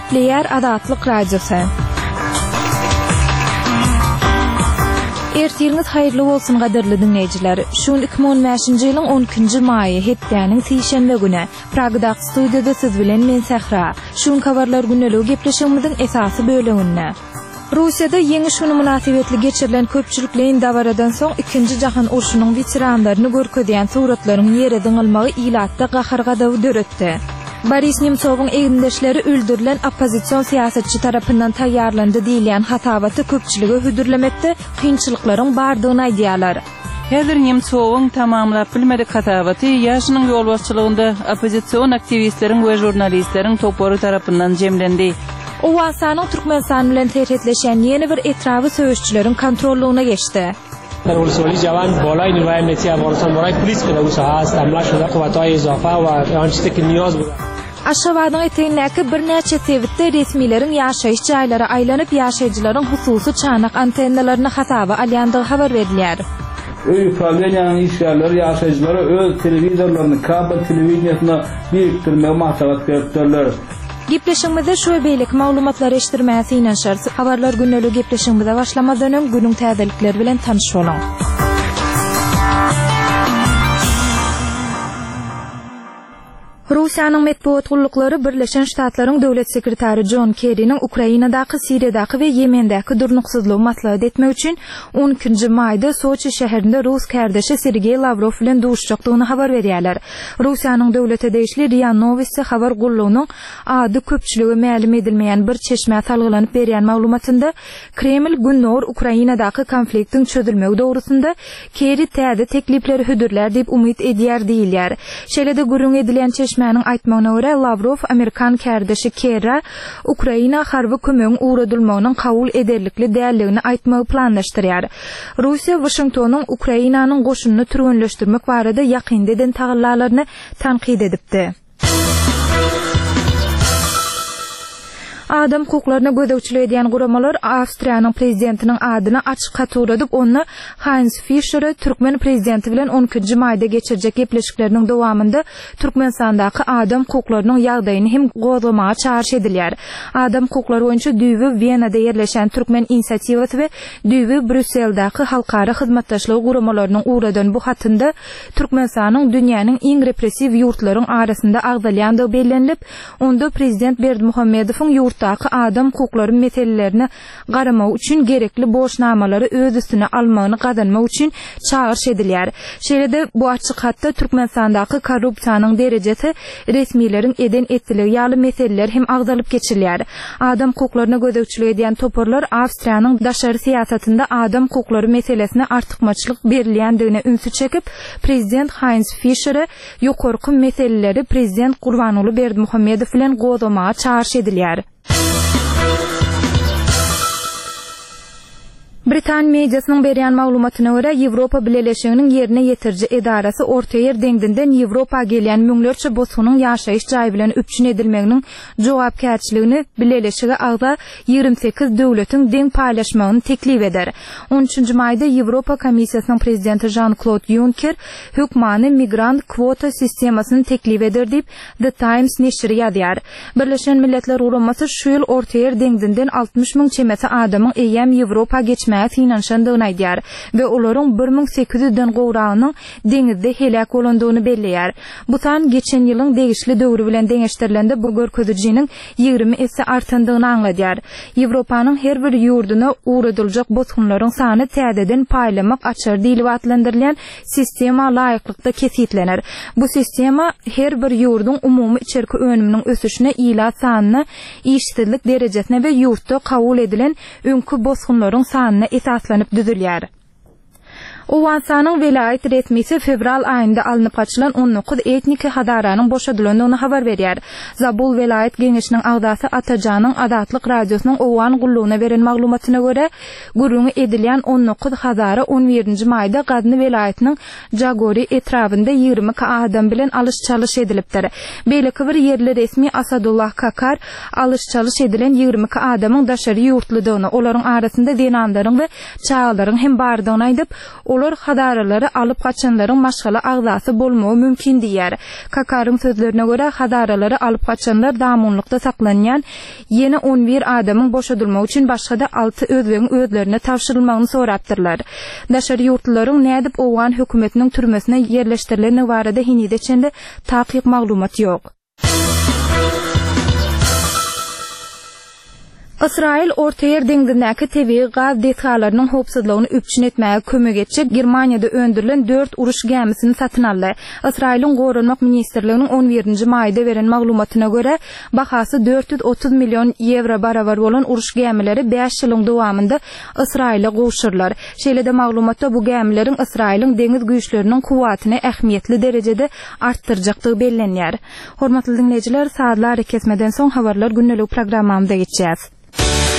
Nükleer Adatlyk Radiosu. Ertiriniz hayırlı bolsun gaderli dinleyijiler. Şun 2015-nji ýylyň 12-nji maýy hetdäniň sişenbe güni Pragda studiýada siz bilen men Sehra. Şun kabarlar güneligi gepleşigimiziň esasy böleginde. Russiýada ýeňi şunu münasibetli geçirilen köpçülikleýin dawaradan soň 2-nji jahan urşunyň veteranlaryny görkezýän suratlaryň ýerden almagy ilatda gaharga dawy döretdi. Boris Nemtsowyň egindeşleri öldürilen oppozisiýon siýasatçy tarapyndan taýýarlandy diýilen hatawaty köpçüligi hüdürlemekde kynçylyklaryň bardygyny aýdýarlar. Häzir Nemtsowyň tamamlap bilmedik hatawaty ýaşynyň ýolbaşçylygynda oppozisiýon aktivistleriň we jurnalistleriň topary tarapyndan jemlendi. O wasanyň Türkmenistan bilen terhetleşen ýeni bir etrawy söýüşçüleriň kontrollugyna geçdi. در ولسوالی جوان بالای نیروهای امنیتی افغانستان برای پلیس که در اون ساحه است حمله شده قوت‌های اضافه و آن چیزی که نیاز بود. Aşgabatyň eteğindäki bir näçe sebitde resmiýetiň ýaşaýyş jaýlary aýlanyp ýaşaýjylaryň hususy çanak antennalaryny hatawa alýandygy habar berilýär. Öý upravleniýanyň işgärleri ýaşaýjylary öz telewizorlaryny kabel telewiziýasyna birikdirmek maksat gösterdiler. Gepleşigimizde şu beýlik maglumatlar eşitdirmäsi ýa-da habarlar güneligi gepleşigimizde başlamadan öň günüň täzelikleri bilen tanyş bolaň. Russiýanyň medeniýet gullukları Birleşen Ştatlaryň döwlet sekretary John Kerry'niň Ukrainadaky, Siriýadaky we Ýemendäki durnuksuzlygy maslahat etmek üçin 12-nji maýda Soçi şäherinde Rus kardeşi Sergey Lavrov bilen duşjakdygyny habar berýärler. Russiýanyň döwlet edişli RIA Novosti habar gullugynyň ady köpçüligi ma'lum edilmeýän bir çeşme salgylanyp berýän maglumatynda Kreml günnor Ukrainadaky konfliktiň çözülmegi dogrusynda Kerry täze teklipleri hüdürler diýip umyt edýär diýilýär. Şeýlede gürrüň edilen çeşme Mäniň aýtmagyna görä Lavrov Amerikan kardeşi Kerry Ukraina harby kömegiň uğradylmagynyň kabul ederlikli dälligini aýtmagy planlaşdyrýar. Russiýa Washingtonyň Ukrainanyň goşunyny türgünleşdirmek barada ýakynda eden taýyarlaryny tanqid edipdi. Adam hukuklaryna gödäwçilik edýän guramalar Awstriýanyň prezidentiniň adyny açyk hatırladyp onu Heinz Fischer'e Türkmen prezidenti bilen 12-nji maýda geçirjek gepleşikleriniň dowamında Türkmenistandaky adam hukuklarynyň ýagdaýyny hem gozlamaga çağrış edilýär. Adam hukuklary boýunça düýbi Wienada ýerleşen Türkmen inisiatiwasy we düýbi Brüsseldaky halkara hyzmatdaşlygy guramalarynyň uğradan bu hatynda Türkmenistanyň dünýäniň iň repressiw ýurtlaryň arasynda agdalýandygy bellenilip, onda prezident Berdimuhammedowyň ýurtdaky adam hukuklary meselelerini garamak üçin gerekli boşnamalary öz üstüne almagyny gadanmak üçin çağrış edilýär. Şeýlede bu açyk hatda Türkmenistandaky korrupsiýanyň derejesi resmiýetiň eden etdiligi ýaly meseleler hem agdalyp geçirilýär. Adam hukuklaryna gödäwçilik edýän toporlar Awstriýanyň daşary siýasatynda adam hukuklary meselesine artykmaçylyk berilýändigine ünsü çekip, prezident Heinz Fischer'e ýokarky meseleleri prezident Gurbanuly Berdimuhammedow bilen gozlamaga çağrış edilýär. Britan mediasynyň berýän maglumatyna görä Ýewropa Birleşiginiň ýerine ýetirji edarasy Orta Ýer deňdinden Ýewropa gelýän müňlerçe bosunyň ýaşaýyş jaý bilen üpçün edilmeginiň jogapkärçiligini Birleşigi agda 28 döwletiň deň paýlaşmagyny teklip eder. 13-nji maýda Ýewropa Komissiýasynyň prezidenti Jean-Claude Juncker hökmany migrant kvota sistemasyny teklip eder diýip The Times neşri ýazýar. Birleşen Milletler Guramasy şu ýyl Orta Ýer deňdinden 60 000 çemesi adamyň eýem Ýewropa geçmäge finanşandygyny aýdýar we olaryň 1800-den gowragynyň deňizde helak bolandygyny belleýär. Bu san geçen ýylyň degişli döwrü bilen deňeşdirilende bu görkezijiniň 20 esse artandygyny aňladýar. Ýewropanyň her bir ýurduna uğradyljak bosgunlaryň sany täzeden paýlamak açar diýilip atlandyrylýan sistema laýyklykda kesitlenir. Bu sistema her bir ýurduň umumy içerki önüminiň ösüşine ila sanyny, işsizlik derejesine we ýurtda kabul edilen öňkü bosgunlaryň sanyna esaslanyp düzülýär. Owansanyň velayet resmisi fevral aýynda alınıp gaçylan 19 etnik hadaranyň boşadylandygyny habar berýär. Zabul velayet geňişiniň agdasy Atajanyň Adatlyk radiosynyň Owan gullugyna beren maglumatyna görä, gurrun edilýän 19 hadara 11-nji maýda Gadny velayetiniň Jagori etrafynda 20 adam bilen alış-çalış edilipdir. Beýleki bir ýerli resmi Asadullah Kakar alış-çalış edilen 20 adamyň daşary ýurtlydygyny, olaryň arasynda denanlaryň we çağlaryň hem bardygyny aýdyp, olar hadaralary alyp kaçanlaryň maşgala agzasy bolmagy mümkin diýär. Kakaryň sözlerine görä hadaralary alyp kaçanlar damunlukda saklanýan ýene 11 adamyň boşadylmagy üçin başga da 6 özlegiň özlerine tapşyrylmagyny sorapdyrlar. Daşary ýurtlaryň nädip owan hökümetiniň türmesine yerleşdirileni barada hinide çende taqiq maglumat ýok. Israil Orta Yer deňdindäki tebii gaz detalarynyň howpsuzlygyny üpçün etmäge kömek etjek Germaniýada öndürilen 4 uruş gemisini satyn aldy. Israil'in Gorunmak Ministrliginiň 11-nji maýda beren maglumatyna görä, bahasy 430 milyon euro barabar bolan uruş gemileri 5 ýylyň dowamında Israil'e goşurlar. Şeýle-de maglumatda bu gemileriň Israil'in deňiz güýçleriniň kuwatyny ähmiýetli derejede artdyrjakdygy bellenýär. Hormatly dinleýijiler, saatlar kesmeden soň habarlar günnelik programmamyzda geçýär.